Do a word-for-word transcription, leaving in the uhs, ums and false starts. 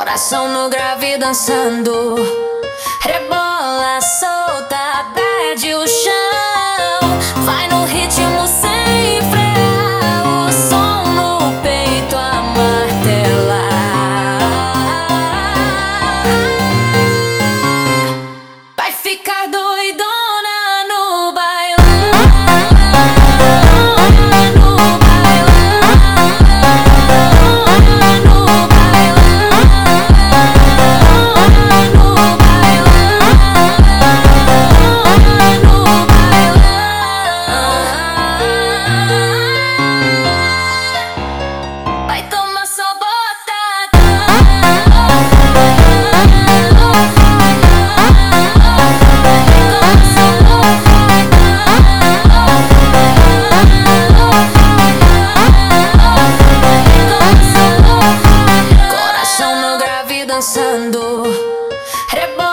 Coração no grave dançando, rebola solta, perde o chão. Vai no ritmo sem frear, o som no peito a martelar. Vai ficar doidona no bailão, no bailão, no bailão, no bailão, no bailão. Vai tomar só dançando, rebola.